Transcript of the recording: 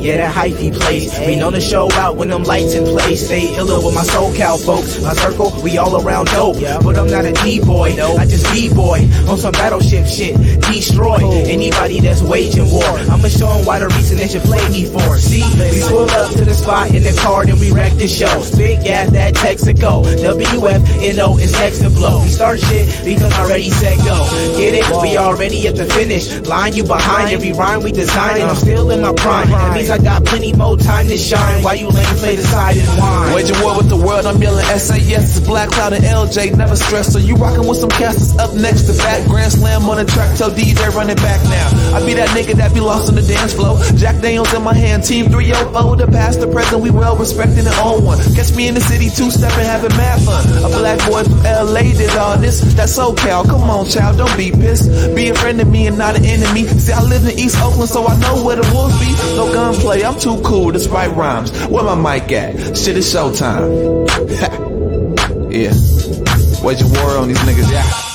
yeah, that hyphy place. We known to show out when them lights in place. Stay iller with my SoCal folks. My circle, we all around dope. But I'm not a D-boy, I just B-boy. On some battleship shit, destroy anybody that's waging war. I'ma show them why the reason they should play me for. See, we pull up to the spot in the car, then we wreck the show. Big gas, that Texaco. WFNO is next to blow. We start shit because already set go. Get it? We already at the finish line. You behind every rhyme we design, and I'm still in my prime. That means I got plenty more time to shine. While you lame play the side and whine. Waging war with the world, I'm yelling SAS. It's Black Cloud and LJ, never stress. So you rockin' with some casters up next to back. Grand Slam on the track, tell DJ run it back now. I be that nigga that be lost on the dance floor. Jack Daniels in my hand, team 304. The past, the present, we well respected and own one. Catch me in the city, two-stepping, having mad fun. A black boy from LA did all this. That's SoCal, come on child, don't be pissed. Be a friend of me and not an enemy. See, I live in East Oakland, so I know where the wolves be. No gunplay, I'm too cool to write rhymes. Where my mic at? Shit is showtime. Yeah. Waging war on these niggas, yeah.